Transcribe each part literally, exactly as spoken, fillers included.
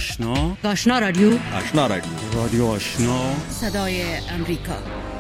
آشنا آشنا رادیو آشنا رادیو رادیو آشنا صدای امریکا.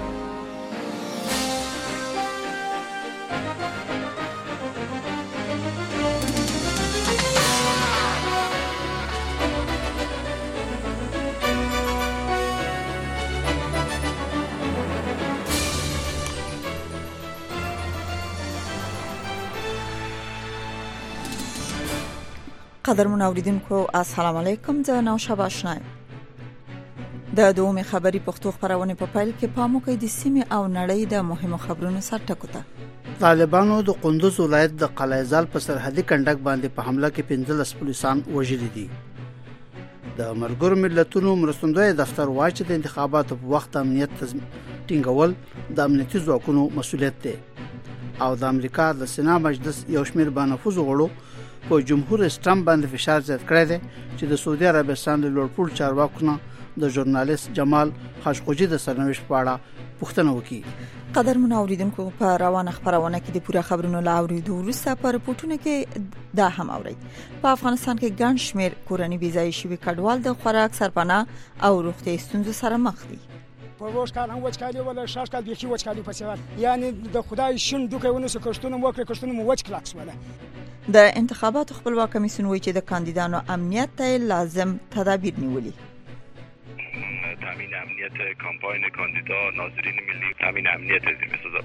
قدرمن اوریدونکو السلام علیکم. زه نوشابه آشنا یم. د دومې خبري پښتو خبرونه په پایل کې پامو کوي د سیمې او نړۍ د مهمو خبرونو سر ټکو ته. طالبانو د قندوز ولایت د قلعه زال په سرحدي کنډک باندې په حمله کې پنځلس پولیسان وژلي دي. د ملګرو ملتونو مرستندوی دفتر وایي چې د انتخاباتو په وخت امنیت ټینګول د امنیتي ځواکونو مسؤلیت دی او د امریکا د سنا مجلس یو شمېر بانفوذ غړو په جمهور اسټرام باندې فشار زیات کړی دی چې د سعودي عربستان له لوړپوړ چارواکو نه د ژورنالیست جمال خاشقجي د سرنوشت په اړه پوښتنه وکړي. قدرمن اوریدونکو په روانه خبرونه کې د پوره خبرونو لاوریدو وروسته په رپورټونو کې دا هم اوري. په افغانستان کې ګڼ شمېر کورنۍ بېځایه شوي کډوال د خوراک سرپناه او روغتي ستونزو سره مخ دي. پروش کال هم وچکالي ولا شاش کال بيخي وچکالي پسې یعنی د خدای شین دوکې ونوسه کښتونه مو کړ کښتونه مو وچ کلاکس ولا. د انتخاباتو خپلواک کمیسیون وایي چې د کاندیدانو امنیت ته لازم تدابیر نیولي. تامین امنیت کمپاین کاندیدا ناظرین ملی تامین امنیت زمینه.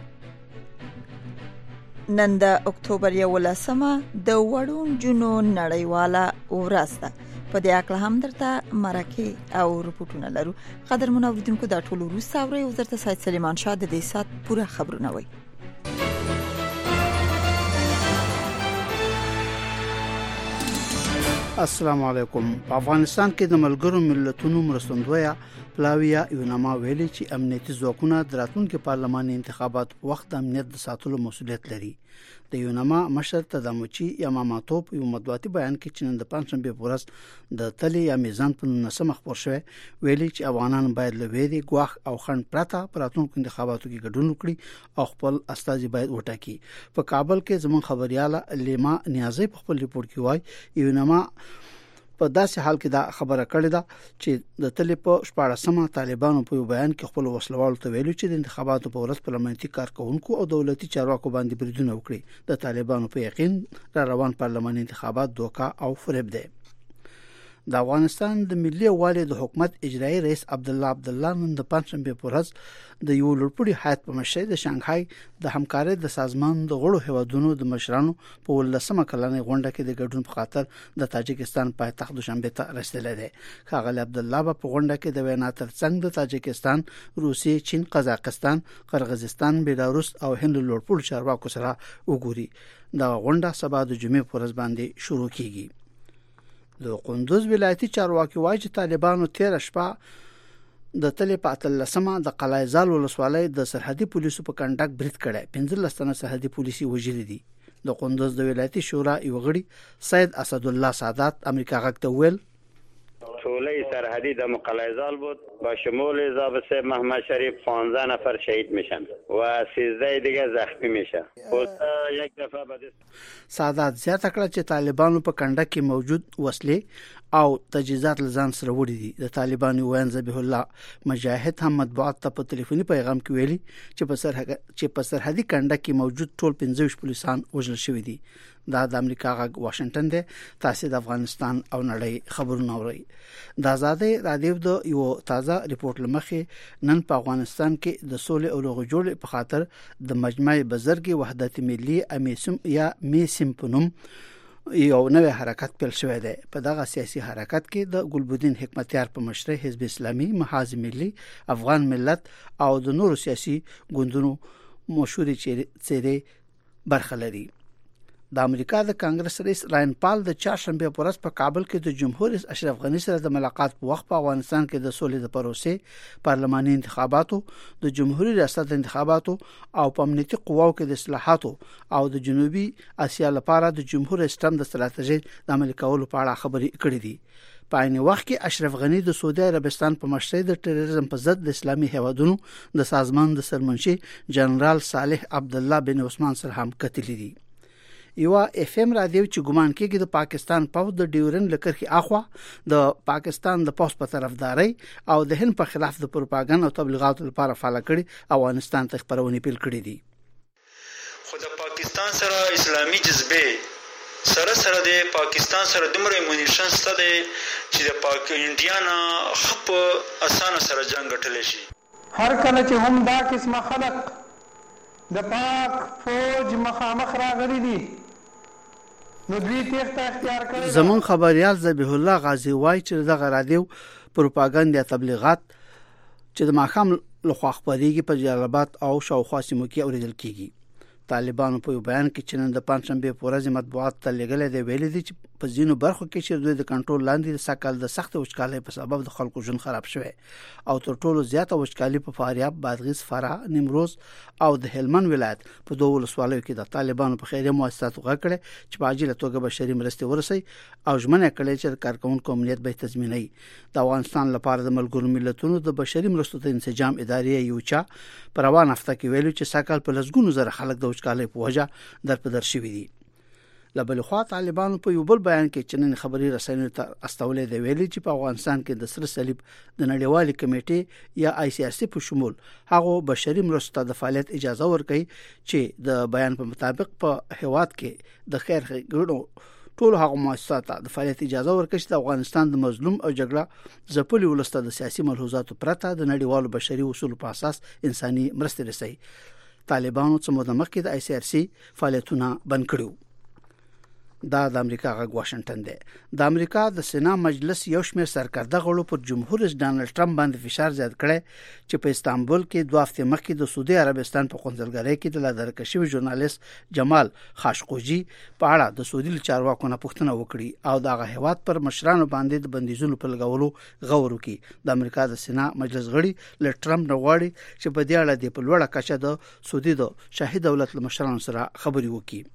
نن د اکتوبر یولسمه د وړو جنو نړیواله ورځ ده. په دې اړه هم درته مرکه او رپورټونه لرو. قدرمن اوریدونکو دا ټول وروسته اوري. وزارت سید سلیمان شاه د دې سات پوره خبرونه وایي. السلام علیکم. په افغانستان کې د ملګرو ملتونو مرستندوی پلاویا یوناما ویلي چې امنیتي ځواکونه د راتلونکو پارلماني انتخاباتو په وخت د امنیت د ساتلو مسؤلیت لري. د یوناما مشر تداموچی یاماماتوب یو مطبوعاتي بیان کې چې نن د پنځشنبه په ورځ د تلې یا میزان په نسمه خبر شوی ویلي چې افغانان باید له ویري ګواخ او خند پرته په راتلونکو انتخاباتو کې ګډون وکړي او خپل استازي باید وټاکي. په کابل کې زمون خبرياله لیما نیازی په خپل ریپورت کې وایي یوناما په داسې حال کې دا خبره کړې ده چې د تلې په شپاړسمه طالبانو په بیان کې خپل وسلوالو ته ویلو چې د انتخاباتو په ورځ پارلماني کارکونکو او دولتي چارواکو باندې بریدونه وکړي. د طالبانو په یقین را روان پارلماني انتخابات دوکا او فریب دي. د افغانستان د ملي والي د حکومت اجرایی رئیس عبد الله عبد الله نن د پنځشنبه په ورځ د یو لوړپوړي هیئت په مشرۍ د شانګهای د همکارۍ د سازمان د غړو هیوادونو د مشرانو په ولسمه کلنۍ غونډه کې د ګډون په خاطر د تاجکستان پایتخت دوشنبه ته رسیدلی دی. ښاغلی عبد الله په غونډه کې د وینا ترڅنګ د تاجکستان، روسیې، چین، قزاقستان، قرغیزستان، بیلاروس او هند لوړپوړو چارواکو سره وګوري. دا غونډه سبا د جمعې په ورځ باندې شروع کیږي. د قندوز ولایتي چارواکي وایي چې طالبانو تیر شپه د تلې په اتلسمه د قلعه زال ولسوالۍ د سرحدي پولیسو په کنډک برید کړی. پنځلس تنه سرحدي پولیسي وژلي دي. د قندوز د ولایتي شورا یو غړي سید اسد الله سادات امریکا غږ ته ویل شعله سرحدی در قلعه زال بود با شمول ضابط محمد شریف پانزده نفر شهید میشن و سیزده دیگه زخمی میشه. یک دفعه بعد سادات زیاته کړه چې طالبانو په کنډک کې موجود وسلې او تجهیزات لزان سره وړي دي. د طالبانو وین ذبیح الله مجاهد هم مطبوعات ته په ټلیفوني پیغام کې ویلي چې په سرحد چې په سرحدي کنډک کې موجود ټول پنځه پولیسان وژل شوي دي. دا د امریکا غږ واشنگټن دی. تاسو د افغانستان او نړۍ خبرونه اورئ. د آزادۍ رادیو د یو تازه ریپورت لمخې نن په افغانستان کې د سولې او روغ جوړې په خاطر د مجمع بزرګي وحدت ملي امیسم یا میسم په نوم یو نوې حرکت پیل شوی دی. په دغه سیاسي حرکت کې د ګلبدین حکمتیار په مشرۍ حزب اسلامي، محاذ ملي، افغان ملت او د نورو سیاسي ګوندونو مشورې چیرې برخه لري. د امریکا د کانګرس رئیس راین پال د چهارشنبه په ورځ په کابل کې د جمهور رئیس اشرف غنی سره د ملاقات په وخت په افغانستان کې د سولې د پروسې، پارلماني انتخاباتو، د جمهوریت ریاست انتخاباتو او په امنیتي قواو کې د اصلاحاتو او د جنوبي اسیا لپاره د جمهور اسټم د ستراتیژي د عملي کولو په اړه خبرې کړې دي. په عین وخت کې اشرف غنی د سعودي عربستان په مشرۍ د ټیرریزم په ضد د اسلامي هیوادونو د سازمان د سرمنشي جنرال صالح عبد الله بن عثمان سره هم کتلې دي. یو اف ام رادیو چې ګمان کېږي د پاکستان پاو د ډیورن لکرخي اخوا د پاکستان د پوس په طرفداري او د هند په خلاف د پروپاګاندا او تبلیغاتو لپاره فعال کړي او افغانستان ته خبرونه پیل کړي دي. خو د پاکستان سره اسلامي جذبه سره سره د پاکستان سره دومره مونیشن ستده چې د پاک انډیانا خپ اسانه سره جنگ ټلې شي. هر کله چې هم دا قسمه خلق د پاک فوج مخامخ راغلي دي نو دوی تخته اختیار کړي. زمون خبريال ذبیح الله غازی وای چې د رادیو پروپاګاندا تبلیغات چې د ماخام لخوا خبريږي په جلال آباد او شاوخوا سیمو کې اوریدل کیږي. طالبانو په بیان کې چې نن د پنځشنبه په ورځ مطبوعات ته لګلې دی ویلي دي چې په ځینو برخو کې چې دوی د کنټرول لاندې د سکهال د سخت وچکالۍ په سبب د خلکو ژوند خراب شوی او تر ټولو زیاته وچکالي په فاریاب، بادغیس، فراه، نیمروز او د هلمند ولایت په دوه ولسوالیو کې د طالبانو په خیریه مؤسساتو غږ کړي چې په عاجله توګه بشري مرستې ورسي او ژمنه کړي چې کارکونکو امنیت به تضمینوي. د افغانستان لپاره د ملګرو ملتونو د بشري مرستو ته انسجام ادارې یوچا په روان هفته کې ویلو چې سکهال په لسګونو زره خلک د وچکالۍ په وجه در په در شوي دي. لبل خو طالبانو په یو بل بیان کې چې نن خبري رسنیو ته استولې دی ویلي چې په افغانستان کې د سره صلیب د نړیوالې کمیټې یا آی سی آر سی په شمول هغه بشري مرستو د فعالیت اجازه ورکړي چې د بیان په مطابق په هواد کې د خیر ګړو ټول هغه مؤسسات د فعالیت اجازه ورکړي چې د افغانستان د مظلوم او جګړه ځپلي ولسته د سیاسي ملحوظاتو پرته د نړیوالو بشري اصول په اساس انساني مرستې رسي. طالبانو څو مده مخکې د آی سی آر سی فعالیتونه بند کړو. دا د امریکا غږ واشنگټن دی. د امریکا د سنا مجلس یو شمېر سرکرده غړو پر جمهور رئیس ډانلډ ټرمپ باندې فشار زیات کړی چې په استانبول کې دوه هفته مخکې د سعودي عربستان په قونسلګرۍ کې د لادرکه شوی ژورنالیست جمال خاشقجي په اړه د سعودي چارواکو نه پوښتنه وکړي او دغه هیواد پر مشرانو باندې د بندیزونو په لګولو غور وکړي. د امریکا د سنا مجلس غړي ل ټرمپ نه غواړي چې په دې اړه د په لوړه کچه د سعودي د شاهي دولت له مشرانو سره خبري وکړي.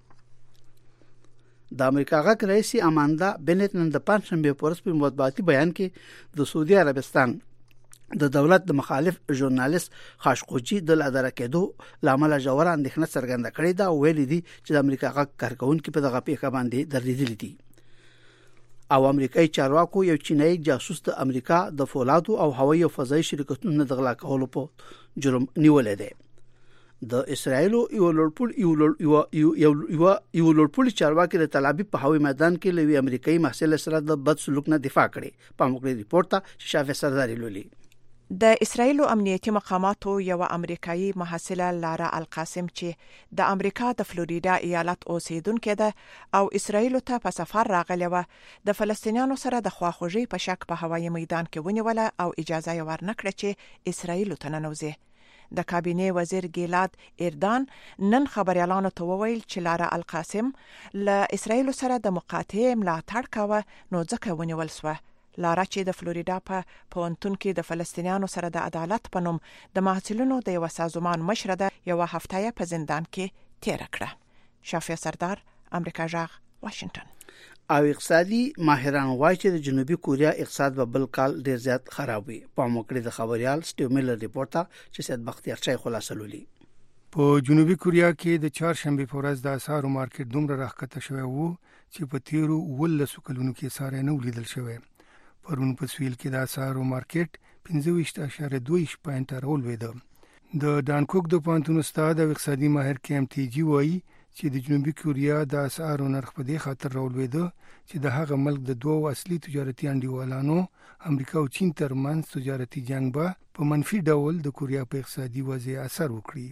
د امریکا غږ رئیس اماندا بنت نن د پنځشنبه په ورځ په مطبوعاتي بیان کې د سعودي عربستان د دولت د مخالف ژورنالیست خاشقجي د لادرکېدو لامل جوړه اندېښنه څرګنده کړې ده او ویل دي چې د امریکا غږ کارکونکو په دغه پیښه باندې دردېدلي دي او امریکایي چارواکو یو چینایي جاسوس د امریکا د فولادو او هوایي او فضایي شرکتونو د غلا کولو په جرم نیولې ده. د اسرایل یو لوړپوړ یو یو یو یو یو لوړپوړ چارواکي د تل ابیب په هوایي میدان کې لوی امریکایي محصل سره د بد سلوک نه دفاع کړي. په موږ ریپورت ته شافع سرداري لولي. د اسرایل امنیتي مقاماتو یو امریکایي محصله لارا القاسم چې د امریکا د فلوریدا ایالت اوسیدونکې ده او اسرایل ته په سفر راغلی و د فلسطینیانو سره د خواخوږي په شک په هوایي میدان کې ونیوله او اجازه یې ورنکړه چې اسرایل ته ننوځي. د کابینه وزیر ګیلاد اردان نن خبريالانو ته وویل چې لارا القاسم له اسرایل سره د مقاطعه ملاتړ کاوه نو ځکه ونیول شو. لارا چې د فلوریدا په پونتون کې د فلسطینیانو سره د عدالت په نوم د محصلینو د یو سازمان مشره ده یو هفته په زندان کې تیر کړه. شافع سردار، امریکا جغ، واشنگټن. او اقتصادي ماهران وایي چې د جنوبي کوریا اقتصاد په بل کال ډیر زیات خراب وي. په موکړه د خبريال سټیو میلر ریپورت چې سید بختیار چای خلاصه لولي. په جنوبي کوریا کې د چهارشنبه په ورځ د اسعارو مارکیټ دومره راکته شوی وو چې په تیرو ولسو کلونو کې ساره نه ولیدل شوی. پرون په سویل کې د اسعارو مارکیټ پنځه ویشت اعشاریه دوه پوینټ رول ویده. د دانکوک د پانتون استاد او اقتصادي ماهر کیم تی جی وایي چې د جنوبي کوریا د اسعارو نرخ په دې خاطر راولويده چې د هغه ملک د دوه اصلي تجارتي انډیوالانو امریکا او چین ترمنځ تجارتي جنگ به په منفي ډول د کوریا په اقتصادي وضعیت اثر وکړي.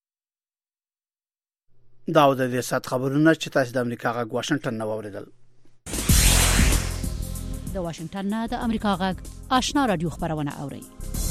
دا د دې سات خبرونه چې تاسو د امریکا غږ واشنگټن نه واوریدل. د واشنگټن نه د امریکا غږ آشنا رادیو خبرونه اوري.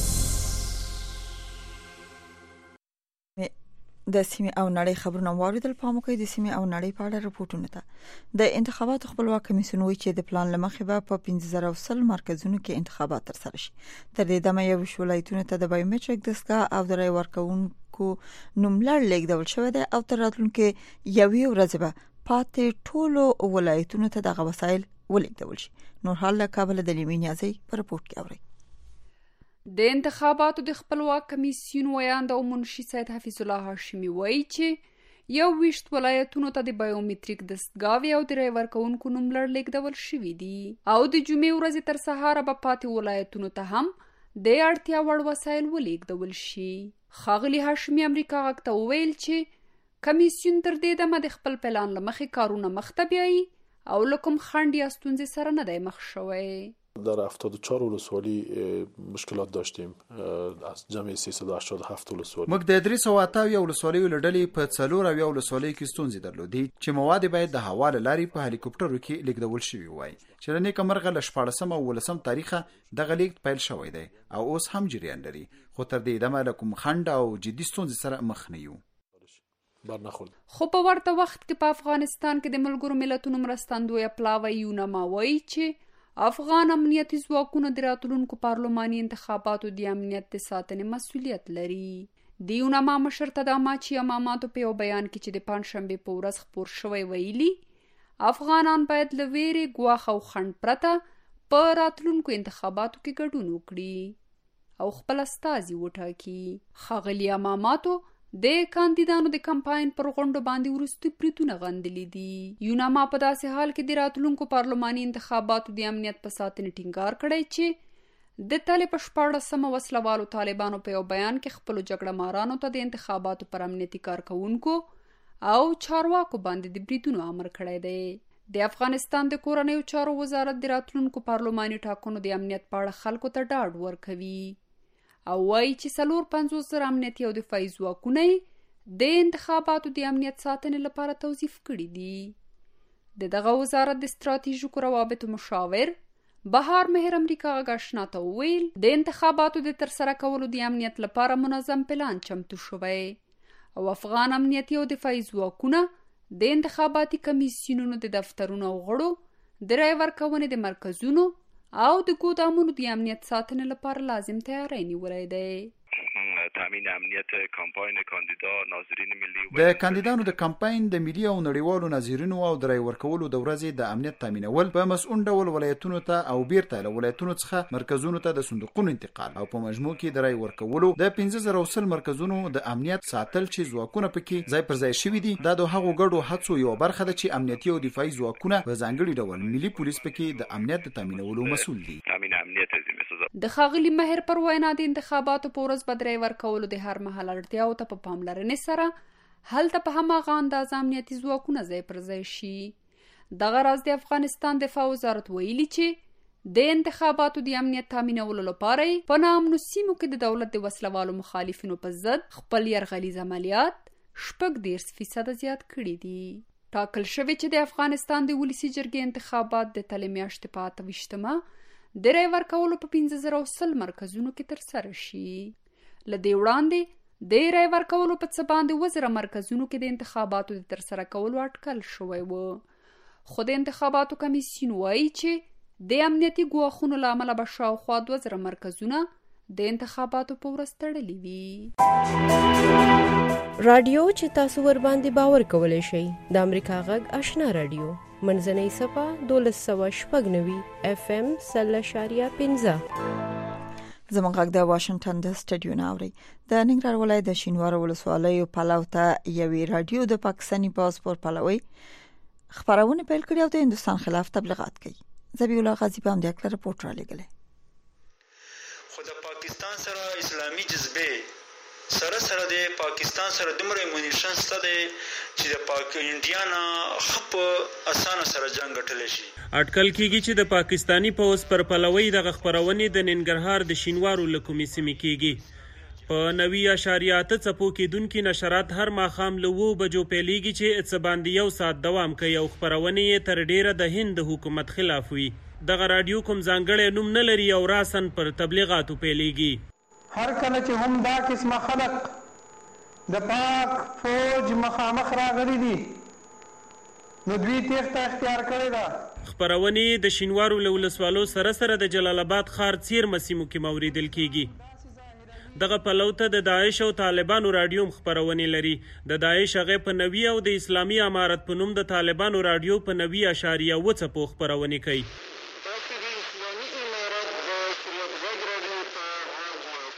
د سیمه او نړۍ خبرونه واوریدل. په موقع د سیمه او نړۍ په اړه رپورټونه ده. د انتخاباتو خپلواک کمیسیون وایي چې د پلان لمخې به په پنځه زره وسل مرکزونو کې انتخابات ترسره شي. تر دې دمه یو ولایتونه ته د بایومټریک دستګاه او د رای ورکونکو نوملړ لیږدول شوی دی او تر راتلونکي یوې ورځې به پاتې ټولو ولایتونو ته دغه وسایل ولیږدول شي. نور حال له کابل د لیمې نیازي په رپورت کې اوري. د انتخاباتو د خپلواک کمیسیون ویاند او منشي سید حفیظ الله هاشمی وایي چې یو ویشت ولایتونو ته د بایومټریک دستګاوې او د رای ورکوونکو نوملړ لیږدول شوي دي او د جمعې ورځې تر سهاره به پاتې ولایتونو ته هم د اړتیا وړ وسایل ولیږدول شي. ښاغلي هاشمي امریکا غږ ته وویل چې کمیسیون تر دې دمه د خپل پلان له مخې کارونه مخته بیایي او له کوم خنډ یا ستونزې سره نه دی مخ شوی. در هفتاد و چهار ولسوالی مشکلات داشتیم از جمع سیصد و هشتاد و هفت ولسوالی. موږ د درې سوه اته اویا ولسوالیو له ډلې په څلور اویا ولسوالیو کې ستونزې درلودې چې مواد باید د هوا له لارې په هلیکوپټرو کې لیږدول شوي وای چې له نیکه مرغه له شپاړسم او ولسم تاریخه دغه لیږد پیل شوی دی او اوس هم جریان لري، خو تر دې دمه له کوم خنډ او جدي ستونزې سره مخ نه یو. خو په ورته وخت کې په افغانستان کې د ملګرو ملتونو مرستندویه پلاوی یونما وایي چې افغان امنیتي ځواکونه د راتلونکو پارلماني انتخاباتو د امنیت د ساتنې مسؤلیت لري. د یونما مشر تداماچی اماماتو په یو بیان کې چې د پنجشنبې په ورځ خپور شوی ویلي افغانان باید له ویرې، ګواښ او خنډ پرته په راتلونکو انتخاباتو کې ګډون وکړي او خپل استازي وټاکي. ښاغلي اماماتو د کاندیدانو د کمپاین پر غونډو باندې وروستي بریتونه غندلي دي. یوناما په داسې حال کې د راتلونکو پارلماني انتخاباتو د امنیت په ساتنې ټینګار کړی چې د تلې په شپاړسمه وسلوالو طالبانو په یو بیان کې خپلو جګړه مارانو ته د انتخاباتو پر امنیتي کارکوونکو او چارواکو باندې د بریتونو امر کړی دی. د افغانستان د کورنیو چارو وزارت د راتلونکو پارلماني ټاکنو د امنیت په اړه خلکو ته ډاډ ورکوي او وایي چې څلور پنځوس زره امنیتي او دفاعي ځواکونه د انتخاباتو د امنیت ساتنې لپاره توظیف کړي دي. د دغه وزارت د ستراتیژیکو روابطو مشاور بهار مهر امریکا غږ آشنا ته وویل د انتخاباتو د ترسره کولو د امنیت لپاره منظم پلان چمتو شوی او افغان امنیتي او دفاعي ځواکونه د انتخاباتي کمیسیونونو د دفترونو او غړو د رای ورکونې د مرکزونو او د ګودامونو د امنیت ساتنې لپاره لازم تیاری نیولی دی. تامین امنیت کمپاین کاندیدا ناظرین ملی د کاندیدانو د کمپاین د ملي او نړیوالو ناظرینو او د رای ورکولو د ورځې د امنیت تامینول په مسؤل ډول ولایتونو ته او بیرته له ولایتونو څخه مرکزونو ته د صندوقونو انتقال او په مجموع کې د رای ورکولو د پنځه زره وسل مرکزونو د امنیت ساتل چې ځواکونه پکې ځای پر ځای شوي دي دا د هغو ګډو هڅو یو برخه ده چې امنیتي او دفاعي ځواکونه په ځانګړي ډول ملي پولیس پکې د امنیت د تامینولو مسؤل دي. تامین امنیت د ښاغلي مهر پر وینا د انتخاباتو په ورځ به د رای ورکولو د هر مهال اړتیاو ته په پاملرنې سره هلته په هماغه اندازه امنیتي ځواکونه ځای پر ځای شي. دغه راز د افغانستان دفاع وزارت ویلي چې د انتخاباتو د امنیت تامینولو لپاره په ناامنو سیمو کې د دولت د وسلوالو مخالفینو په ضد خپل یرغلیز عملیات شپږ دېرش فیصده زیات کړي دي. ټاکل شوی چې د افغانستان د ولسي جرګې انتخابات د تلې میاشتې په اته ویشتمه د رای ورکولو په پنځه زره وسل مرکزونو کې ترسره شي. له دې وړاندې د رای ورکولو په څه باندې اووه زره مرکزونو کې د انتخاباتو د ترسره کولو اټکل شوی و، خو د انتخاباتو کمیسیون وایي چې د امنیتي ګواښونو له امله به شاوخوا دوه زره مرکزونه د انتخاباتو په ورځ تړلي وي. رادیو چې تاسو ور باندې باور کولی شئ د امریکا غږ آشنا رادیو منځنۍ صفه دولس سوه شپږ نوي اف ام سل اشاریه پنځه. زموږ غږ د واشنگټن د سټډیو نه اوري. د ننګرهار ولایت د شینوارو ولسوالیو پلاو ته یوې رادیو د پاکستاني پاسپورت پلوي خبرونه پیل کړې او د هندستان خلاف تبلیغات کوي. ذبیح الله غازی په همدې اړه رپورټ را لګلې. خو د پاکستان سره اسلامي جذبه سره سره د پاکستان سره دومره امونیشن ستده چې د پاک انډیانا خپ اسانه سره جنگ غټل شي. اټکل کیږي چې د پاکستانی پوس پر پلوي د خبرونې د ننګرهار د شینوارو لکومي سیمې کیږي. په نوي اشاریات څپو کې دونکو نشرات هر ماخام لوو بجو پیلېږي چې څه باندې یو سات دوام کوي او خبرونې تر ډیره د هند حکومت خلاف وي. دغه رادیو کوم ځانګړی نوم نه لري او راسن پر تبلیغاتو پیلېږي. هر کله چې هم دا قسمه خلق د پاک فوج مخامخ راغلي دي نو دوی تیښته اختیار کړې ده. خبرونې د شینوارو له ولسوالو سره سره د جلال آباد ښار څیرمه سیمو کې موریدل کیږي. دغه پلو ته د داعش او طالبانو رادیو خبرونې لري. د داعش هغه په نوي او د اسلامي امارت په نوم د طالبانو رادیو په نوي اشاریه اووه څپو خبرونې کوي.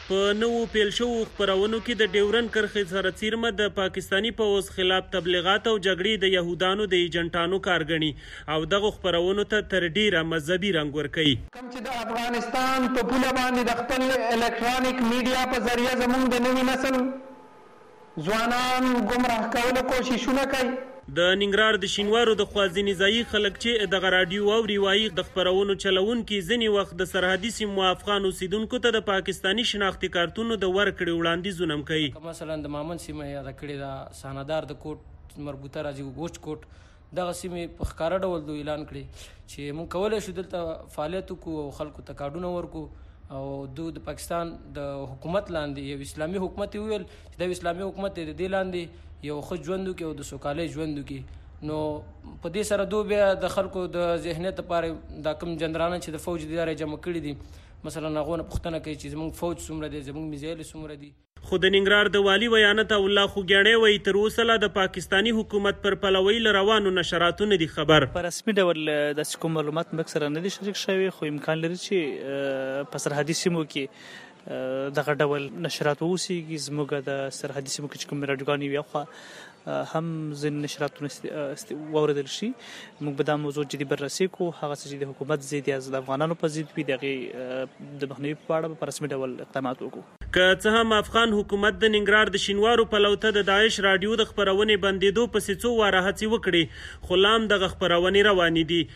په نوو پیل شوو خپرونو کې د ډیورن کرښې سره څیرمه د پاکستانی پوځ خلاف تبلیغات او جګړې د یهودانو د ایجنټانو کار ګڼي او دغه خپرونو ته تر ډیره مذهبي رنګ ورکوي. کوم چې د افغانستان په پوله باندې د خپل الکترونیک میډیا په ذریعه زموږ د نوي نسل ځوانان ګمراه کولو کوششونه کوي. د ننګرهار د شینوارو د خوازیني ځایي خلک چې دغه راډیو او روایي د خپرونو چلونکي ځینې وخت د سرحدي سیمو افغان اوسیدونکو ته د پاکستاني شناختي کارتونو د ورکړې وړاندیزونه هم کوي. مثلا د مامن سیمه یاده کړې ده، ساندار د کوټ مربوطه راځي ګوچ کوټ، دغه سیمې په ښکاره ډول دوی اعلان کړي چې موږ کولی شو دلته فعالیت وکړو او خلکو ته کارډونه ورکړو او دوی د پاکستان د حکومت لاندې یو اسلامي حکومت ویل چې د اسلامي حکومت د دې لاندې یو ښه ژوند وکړي او د سوکالۍ ژوند وکړي. نو په دې سره دوی بیا د خلکو د ذهنیت لپاره دا کوم جنرالان چې د فوج د ادارې جمع کړي دي مثلا هغو نه پوښتنه کوي چې زموږ فوج څومره دی، زموږ میزایل څومره دي. خو د ننګرهار د والي ویانت الله خوږیاڼی وایي تر اوسه لا د پاکستاني حکومت پر پلوۍ له روانو نشراتو نه دي خبر. په رسمي ډول داسې کوم معلومات موږ سره نه دي شریک شوي، خو امکان لري چې په سرحدي سیمو کې دغه ډول نشرات واوسیږي. زموږ د سرحدي سیمو کې چې کوم راډیوګانې وي خو هم ځینې نشراتونه واورېدل شي. موږ به دا موضوع جدي بررسي کوو. هغه څه چې د حکومت ضد یا د افغانانو په ضد وي د هغې د مخنیوي په اړه به په رسمي ډول اقدامات وکړو. که څه هم افغان حکومت د ننګرهار د شینوارو پلو ته د داعش راډیو د خپرونې بندېدو پسې څو واره هڅې وکړې خو لا هم دغه خپرونې روانې دي.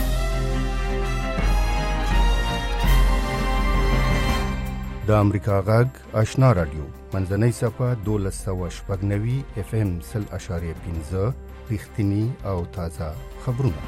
د امریکا غږ آشنا راډیو منځنۍ صفه دولس سوه شپږ نوي اف ام سل اشاریه پنځه رښتینی او تازه خبرونه.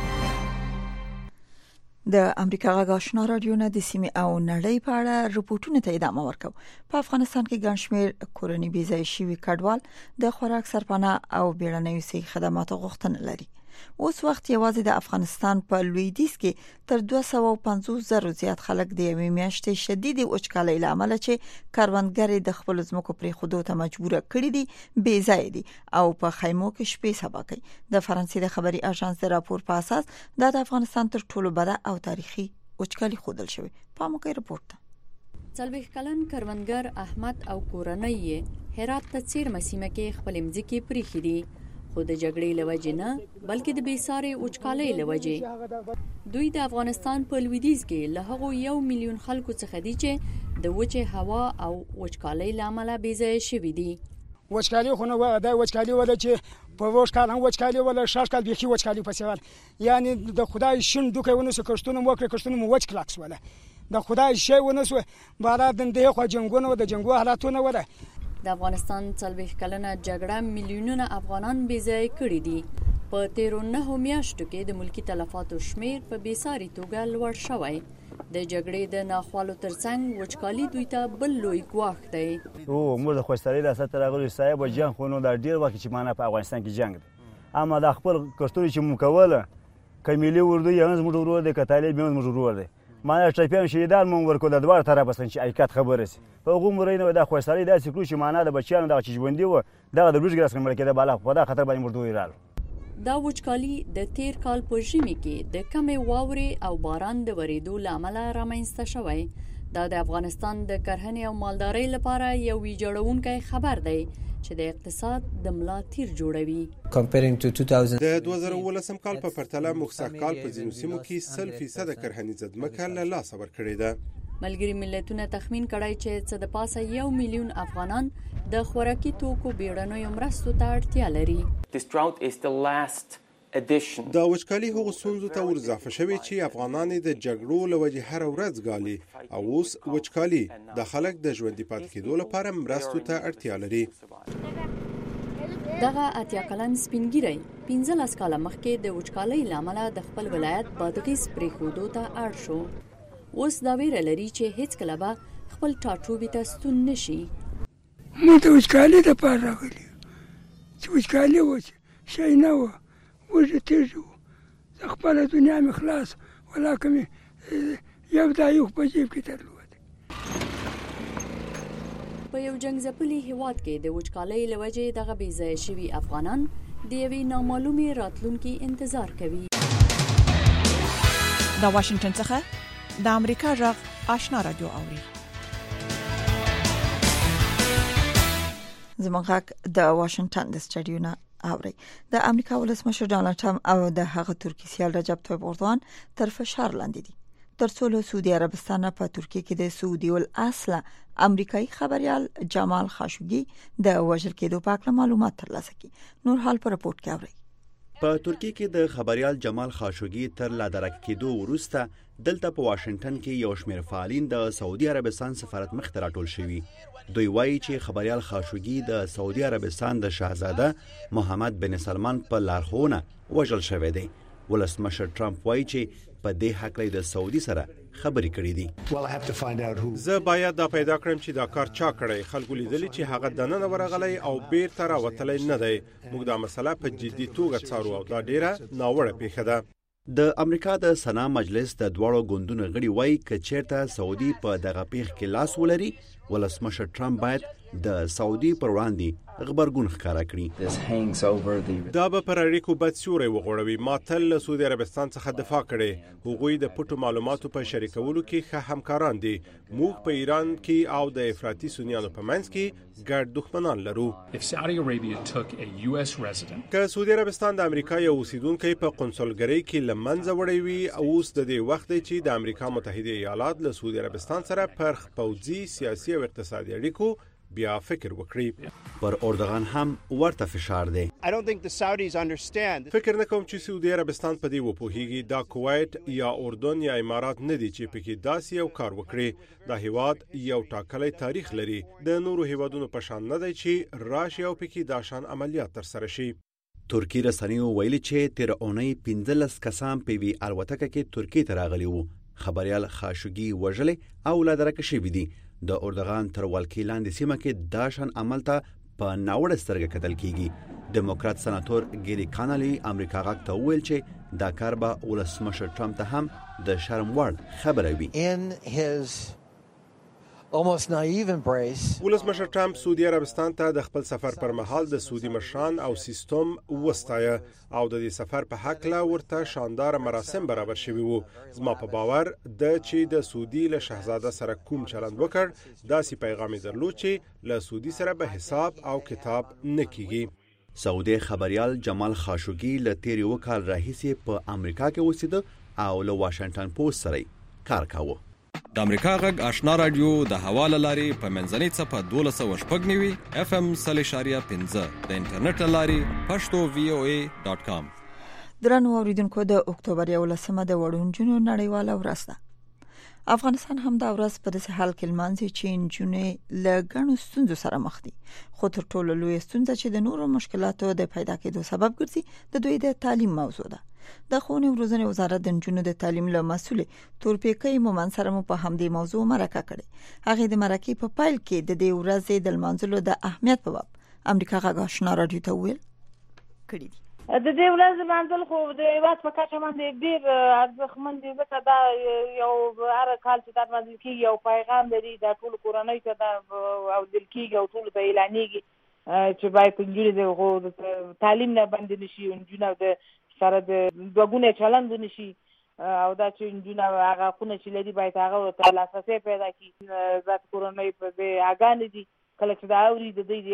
د امریکا غږ آشنا راډیو نه د سیمې او نړۍ په اړه رپورټونه ته ادامه ورکو. په افغانستان کې ګڼ شمېر کورنۍ بې ځایه شوي کډوال د خوراک سرپناه او بیړنیو صحي خدماتو غوښتنه لري. اوس وخت یوازې د افغانستان په لویدیځ کې تر دوه سوه پنځوس زره زیات خلک د یوې میاشتې شدید وچکالۍ له امله چې کروندګر د خپل ځمکو پرې خودو ته مجبور کړي دي بې ځای دي او په خیمو کې شپې سبا کوي. د فرانسې د خبري اژانس د راپور په اساس دا د افغانستان تر ټولو بده او تاریخي وچکالي ښودل شوې. په موقع رپورت څلوېښت کلن کروندګر احمد او کورنۍ یې هرات ته څیرمه سیمه کې خپل مځکې پریښې دي، خو د جګړې له وجې نه بلکې د بېسارې وچکالۍ له وجې. دوی د افغانستان په لویدیځ کې له هغو یو میلیون خلکو څخه دي چې د وچې هوا او وچکالۍ له امله بې ځایه شوي دي. وچکالي خو نه وه، دا وچکالي وله چې په اووه کال هم وچکالي وله، شاش کال بیخي وچکالي پسې وله. یعنې د خدای شین دوکی ونسو، کښتونه مو وکړې، کښتونه مو وچ کلک سوله. د خدای شی ونسو، بهر د دې خوا جنګونه و، د جنګو حالاتونه وله. د افغانستان څلوېښت کلنه جګړه میلیونونه افغانان بې ځایه کړي دي. په تیرو نهو میاشتو کې د ملکي تلفاتو شمیر په بېساري توګه لوړ شوی. د جګړې د ناخوالو ترڅنګ وچکالي دوی ته بل لوی ګواښ دی. او موږ د خوشتري ریاست راغلي صاحب جنګ خو نو دا ډیر وخت چې معنا په افغانستان کې جنگ دی، اما د خپل کښتونو چې مو کوله کمیلي اردو یې زموږ ورور دی، کتالي به زموږ ورور دی. معنا ټایپیان شهیدان مونږ ورکو د دوه طرفه څنګه چې حقیقت خبره سي. په هغه مورینه دا خوشالي داسې کړو چې معنا د بچیانو د ژوندۍ و دغه د بلوجګر سره ملکه د بالا په دا خطر باندې مردوي رال. دا وچکالي د تیر کال په ژمي کې د کمې واورې او باران د ورېدو له امله رامنځته شوی. دا د افغانستان د کرهنې او مالدارۍ لپاره یو ویجاړونکی خبر دی چې د اقتصاد د ملا تیر جوړوي. د دوه زره اوولسم کال په پرتله موږ سږکال په ځینو سیمو کې سل فیصده کرهنیزه ځمکه له لاسه ورکړې ده. ملګري ملتونه تخمین کړی چې څه د پاسه یو میلیون افغانان د خوراکي توکو بیړنیو مرستو ته اړتیا لري. دا وچکالي هغو ستونزو ته ورزافه شوې چې افغانان د جګړو له وجې هره ورځ ګالي، او اوس وچکالي د خلک د ژوندي پاتې کېدو لپاره مرستو ته اړتیا لري. دغه اتیا کلن سپینګیری پنځلس کاله مخکې د وچکالۍ له امله د خپل ولایت بادغیس پرېښودو ته اړ شو. اوس دا ویره لري چې هیڅکله به خپل ټاټوبي ته ستون نشي. موږ د وچکالۍ دپاره راغلي چې وچکالي وه شی نه وه، اوس یې تېر وو، زه خپله دنیا مې خلاص ولاکه مې یو دایو په جیب کې درلود. په یو جنګ ځپلي هیواد کې د وچکالۍ له وجې دغه بې ځایه شوي افغانان د یوې نامعلومې راتلونکي انتظار کوي. د واشنگټن څخه د امریکا غږ آشنا رادیو اوري. زموږ د واشنگټن د سټډیو نه اوري. د امریکا ولسمشر ډانلډ ټرمپ او د هغه ترکی سیال رجب طیب اردوغان تر فشار لاندې دي ترڅو له سعودي عربستان په ترکیه کې د سعودي ول اصله امریکایي خبريال جمال خاشقجي د وژل کېدو په اړه معلومات ترلاسه کړي. نور حال په رپورت کې اوري. په ترکیه کې د خبريال جمال خاشقجي تر لا درک کېدو وروسته دلته په واشنگټن کې یو شمېر فعالین د سعودي عربستان سفارت مخ ته راټول شوي. دوی وایي چې خبريال خاشقجي د سعودي عربستان د شاهزاده محمد بن سلمان په لارښوونه وژل شوی دی. ولسمشر ټرمپ وایي چې په دې حق لري د سعودي سره خبرې کړې دي. زه باید دا پیدا کړم چې دا کار چا کړی. خلکو لیدلی چې هغه دننه ورغلی او بیرته راوتلی نه دی. موږ دا مسله په جدي توګه څارو او دا ډیره ناوړه پیښه ده. د امریکا د سنا مجلس د دواړو ګوندونو غړي وایي چې چیرته سعودي په دغه پیښ کې لاس ولري ولسمشر ټرمپ باید د سعودي پر وړاندې خبرګون ښکارا کړي. دا به پر اړیکو بد سیوری وغوړوي. ما تل له سعودي عربستان څخه دفاع کړې. هغوی د پټو معلوماتو په شریکولو کې ښه همکاران دي. موږ په ایران کې او د افراطي سنیانو په منځ کې ګډ دښمنان لرو. که سعودي عربستان د امریکا یو اوسیدونکی په قونسلګرۍ کې لمنځه وړی وي اوس د دې وخت دی چې د امریکا متحده ایالات له سعودي عربستان سره پر پوځي سیاسي او اقتصادي اړیکو بیا فکر وکړي. پر اردوغان هم ورته فشار دی. فکر نه کوم چې سعودي عربستان په دې وپوهیږي. دا کویت یا اردن یا امارات نه دي چې پکې داسې یو کار وکړي. دا هیواد یو ټاکلی تاریخ لري. د نورو هیوادونو په شان نه دی چې راشي او پکې دا شان عملیات ترسره شي. ترکی رسنیو ویلي چې تیر اونۍ پنځلس کسان په وی الوتکه کې ترکیه ته راغلي وو. خبريال خاشقجي وژل او لا درک شوی دي. د اردوغان تر ولکې لاندې سیمه کې داشن عمل ته په ناوړه سترګه کتل کیږي. ډیموکرات سناتور ګيري کانالي امریکا غاک ته ویل چې دا کار به ولسمشر ټرمپ ته هم د شرم وړ خبره وي. almost naive embrace. ولسمشر ټرمپ سعودي عربستان ته د خپل سفر پر مهال د سعودي مشران او سیستم وستایه او د دې سفر په حق لا ورته شاندار مراسم برابر شوي وو. زما په باور د چې د سعودي له شاهزاده سره کوم چلند وکړ داسې پیغام درلود چې له سعودي سره به حساب او کتاب نه کیږي. سعودي خبريال جمال خاشقجي له تیر یو کال راهیسې په امریکا کې اوسېده او له واشنگټن پوسټ سره کار کاوه. د امریکا غږ آشنا رادیو د حواله لاري په منځنۍ صفه دولس او شپږ نوي اف ام صلی شاریه پنځه د انټرنیټ لاري پښتو وی او ای ډاټ کام. درنو اوریدونکو د اکتوبر یولسمه د وړو نجونو نړیواله ورځ ده. افغانستان هم دا ورځ په داسې حال کې لمانځي چې نجونې له ګڼو ستونزو سره مخ دي. خو تر ټولو لویه ستونزه چې د نورو مشکلاتو د پیدا کېدو سبب ګرځي د دوی د تعلیم موضوع ده. د ښوونې او روزنې وزارت د نجونو د تعلیم له مسؤل تورپیکۍ مومن سره مو په همدې موضوع مرکه کړې. هغه د مرکې په پایل کې د دې ورځې د لمانځلو د اهمیت په باب امریکا غږ آشنا رادیو ته ویل کړی دي. د دې ورځې لمانځل خو د هېواد په کچه باندې ډېر ارزښتمن دي ځکه دا یو هر کال چې دا لمانځل کېږي یو پیغام لري د ټولو کورنۍ ته دا اورېدل کېږي او ټولو ته اعلانېږي چې باید نجونې د تعلیم نه بندې نه شي. نجونه د سره د دوګونې چلند نه شي او دا چې نجونه هغه حقونه چې لري باید هغه ورته لاسرسی پیدا کړي. ذات کورنۍ په دې اګانې دي کله چې دا اوري د دې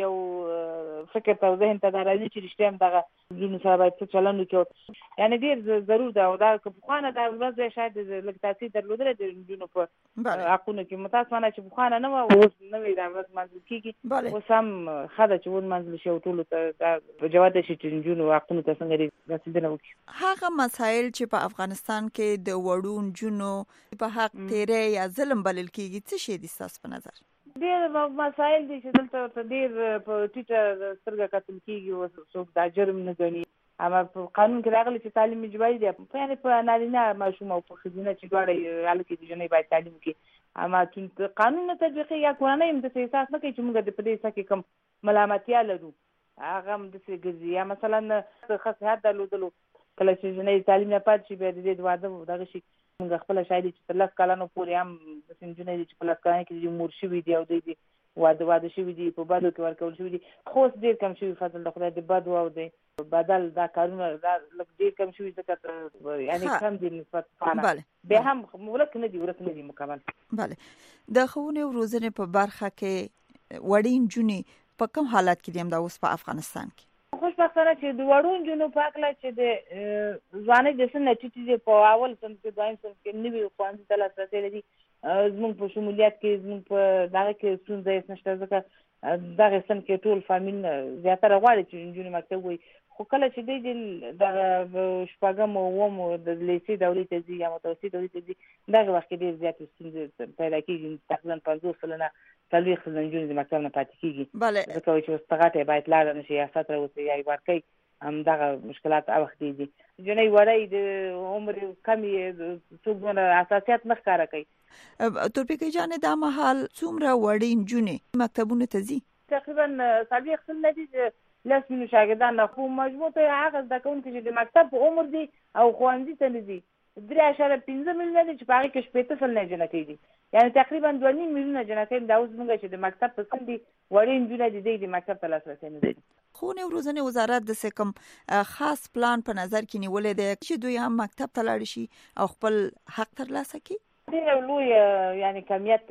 یو فکر ته ذهن ته راځي چې رښتیا هم دغه نجونو سره باید څه چلند وکړو. یعنې ډېر ضرور ده او دا که پخوانه دا ورځ شاید لږ تاثیر درلودلی د نجونو په حقونو کې. متاسفانه چې پخوانه نه وه اوس نوې دا ورځ لمانځل کېږي. اوس هم ښه ده چې ولمانځل شي او ټولو ته دا په جواب شي چې نجونو حقونو ته څنګه رسېدنه وکړي. هغه مسایل چې په افغانستان کې د وړو نجونو په حق تیری یا ظلم بلل کېږي څه شی دي ستاسو په نظر؟ ډېر مسایل دي چې دلته ډېر په ټیټه سترګه کتل کېږي او څوک دا جرم نه ګڼي. اما په قانون کې راغلی چې تعلیم اجباري دی. یعنې په نارینه ماشوم او په ښځینه چې دواړه هلکې د جنۍ باید تعلیم وکړي. اما قانون نه تطبیقي یا کورنۍ هم داسې احساس نه کوي چې موږ د په دې څه کې کوم ملامتیا لرو هغه هم داسې ګرځي. یا مثلا ښه صحت درلودلو کله چې جنۍ تعلیم نه پاتې شي بیا د دې د واده دغه شي. موږ خپله شاید چې تر لس کلونو پورې هم داسې نجونې دي چې په لس کلونو کې مور شوي دي او دوی دي واده واده شوي دي په بدو کې ورکول شوي دي. خو اوس ډېر کم شوي فضل د خدای د بدو او د بدل دا کارونه دا لږ ډېر کم شوي ځکه یعنې کم دي نسبت پانه بیا هم ورک نه دي ورک نه دي مکمل. بله د ښوونې او روزنې په برخه کې وړې نجونې په کوم حالت کې دي دا اوس په افغانستان کې؟ خوشبختانه چې د وړو نجونو په هکله چې د ځوانۍ د سن نه ټیټې دي په اول صنف کې دویم صنف کې نوي ښوونځي ته لاسرسی لري. زموږ په شمولیت کې زموږ په دغه کې ستونزه هېڅ نشته ځکه دغه صنف کې ټول فامیل زیاتره غواړي چې نجونې مکتب وایي. خو کله چې دوی د دغه شپږم اووم د لیسې دورې ته ځي یا متوسطې دورې ته ځي دغه وخت کې ډېر زیاتې ستونزې پیدا کېږي. تقریبا پنځوس سلنه څلوېښت سلنه نجونې د مکتب نه پاتې کېږي ځکه چې اوس تغټ یې باید لاړه نه شي یا سطره اوسي یا یې ورکوي همدغه مشکلات اوختې دي. نجونې وړی د عمر کم یې څوک دونه اساسیات نه ښکاره کوي. تورپیکۍ جانې دا مهال څومره وړې نجونې مکتبونو ته ځي؟ تقریبا څلوېښت سلنه دي چې لس میلیونه شاګردان نه، خو مجموع ته هغه زده کوونکي چې د مکتب په عمر دي او ښوونځي ته نه ځي درې اعشاریه پنځه میلیونه دي چې په هغې کې شپېته سلنه جنتۍ دي. یعنې تقریبا دوه نیم میلیونه جنتۍ دا اوس موږ چې د مکتب په سن دي وړې نجونې دي دی د مکتب ته لاسرسی نه لري. ښوونې او روزنې وزارت داسې کوم خاص پلان په نظر کې نیولی دی چې دوی هم مکتب ته لاړ شي او خپل حق ترلاسه کړي؟ ډېر لوی یعنې کمیت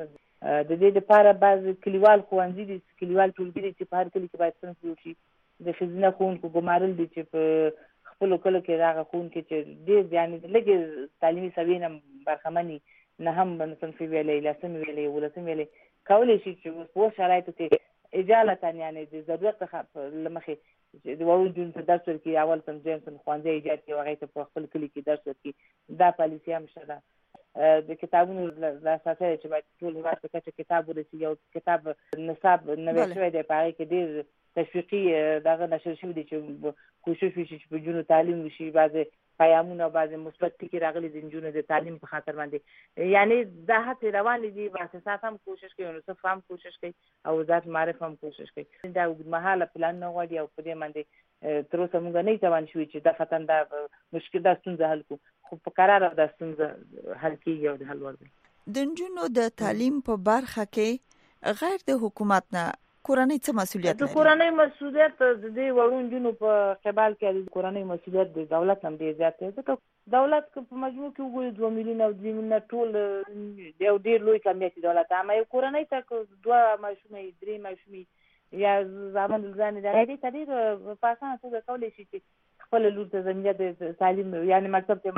د دې لپاره بعض کلیوال ښوونځي دي، کلیوال ټولګي دي چې په هر کلي کې باید صنف جوړ شي. د ښځینه ښوونکو ګمارل دي چې په خپلو کلو کې هغه ښوونکي چې ډېر یعنې لږې تعلیمي سویې نه برخمن نه هم صنفي ویلی لسمې ویلی ولسمې ویلی کولی شي چې په اوس شرایطو کې اجالتا یعنې د ضرورت څخه له مخې د وړو نجونو ته درس ورکړي، اول صنف دویم صنف ښوونځی ایجاد کړي او هغې ته په خپل کلي کې درس ورکړي. دا پالیسي هم شته. د کتابونو لاسرسی چې باید ټول هېواد په کچه کتاب ورسي. یو کتاب نصاب نوی شوی دی په هغې کې ډېر تشویقي دغه نشر شوي دي چې کوشش وشي چې په نجونو تعلیم وشي. بعضې پیامونه او بعضې مثبت ټکي راغلي د نجونو د تعلیم په خاطر باندې. یعنې دا هڅې روانې دي. مؤسسات هم کوشش کوي، یونیسف هم کوشش کوي او وزارت معارف هم کوشش کوي. دا اوږدمهاله پلان نه غواړي او په دې باندې تر اوسه موږ نه توان شوي چې دا فتن دا مشکل دا ستونزه حل کړو، خو په قراره دا ستونزه حل کېږي او د حل وړ دی. د نجونو د تعلیم په برخه کې غیر د حکومت نه کورنۍ څه مسؤلیت لري؟ د کورنۍ مسؤلیت د دې وړو نجونو په قبال کې د کورنۍ مسؤلیت د دولت هم ډېر زیات دی ځکه دولت که په مجموع کې وګورو دوه میلیونه او درې میلیونه ټول یو ډېر لوی کمیت دولت. اما یو کورنۍ ته که دوه ماشومې درې ماشومې یا زامن لورګانې د هغې ته ډېر په اسانه توګه کولی شي چې خپله لور ته زمینه د تعلیم یعنې مکتب ته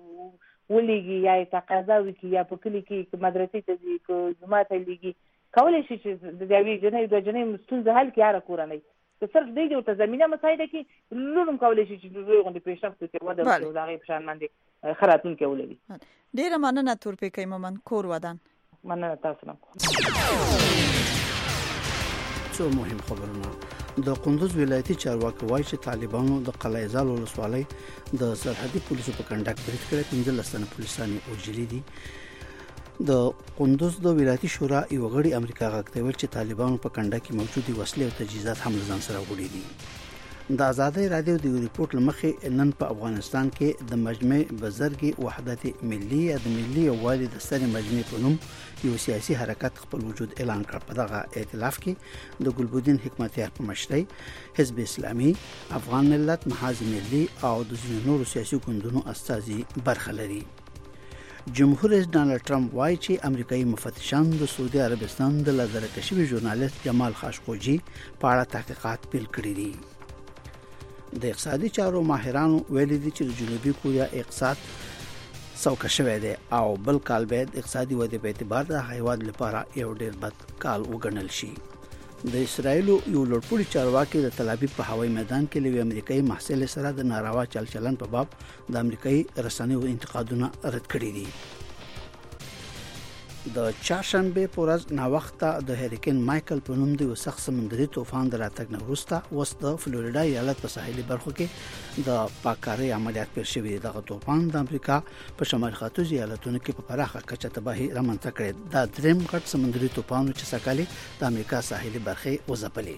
ولېږي یا یې تقاضا وکړي یا په کلي کې مدرسې ته ځي که جومات ته لیږي کولی شي چې د یوې جنۍ دوه جنۍ ستونزه حل کړي. هره کورنۍ که صرف دوی ورته زمینه مساعده کړي لور هم کولی شي چې دوی غوندې پیشرفت وکړي وده وکړي او د هغې په شان باندې ښه راتلونکی ولري. ډېره مننه تورپیکۍ مومند کور ودان. مننه تاسو نه. څو مهم خبرونه. د قندوز ولایتي چارواکي وایي چې طالبانو د قلعه زال ولسوالۍ د سرحدي پولیسو په کنډک برید کړی. پنځلس تنه پولیسان یې وژلي دي. د قندوز د ولایتي شورا یو غړي امریکا غږ ته ویل چې طالبانو په کنډک کې موجودي وسلې او تجهیزات هم ځان سره وړي دي. د آزادۍ رادیو د ریپورت لمخې نن په افغانستان کې د مجمع بزرګي وحدت ملي یا د ملي یووالي د سترې مجمع په نوم یو سیاسي حرکت خپل وجود اعلان کړ. په دغه ائتلاف کې د ګلبدین حکمتیار په مشرۍ حزب اسلامي، افغان ملت، محاذ ملي او د ځینو نورو سیاسي ګوندونو استازي برخه لري. جمهور رئیس ډانلډ ټرمپ وایي چې امریکایي مفتشان د سعودي عربستان د لادرکه شوي ژورنالیست جمال خاشقجي په اړه تحقیقات پیل کړي دي. د اقتصادي چارو ماهرانو ویلي دي چې د جنوبي کوریا اقتصاد سوکه شوی دی او بل کال باید اقتصادي ودې په اعتبار د هیواد لپاره یو ډېر بد کال وګڼل شي. د اسرایلو یو لوړپوړي چارواکي د تل ابیب په هوایي میدان کې له امریکایي محصل سره د ناروا چل چلن په باب د امریکایي رسنیو انتقادونه رد کړي دي. د چهارشنبه په ورځ ناوخته د هریکین مایکل په نوم د یو سخت سمندري طوفان د راتګ نه وروسته اوس د فلوریدا ایالت په ساحلي برخو کې د پاککارۍ عملیات پیل شوي. دغه طوفان د امریکا په شمال ختیځ ایالتونو کې په پراخه کچه تباهي رامنځته کړې. دا دریم غټ سمندري طوفان چې سکالي د امریکا ساحلي برخې وځپلې.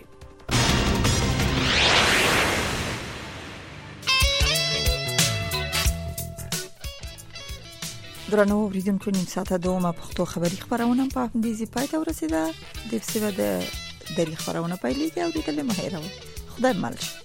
درنو اوریدونکو نیم ساعته دومه پښتو خبري خبرونه په همدې پای ته ورسیده. د څه د دری خبرونه پیلېږي او د کلمه هیرو خدای مل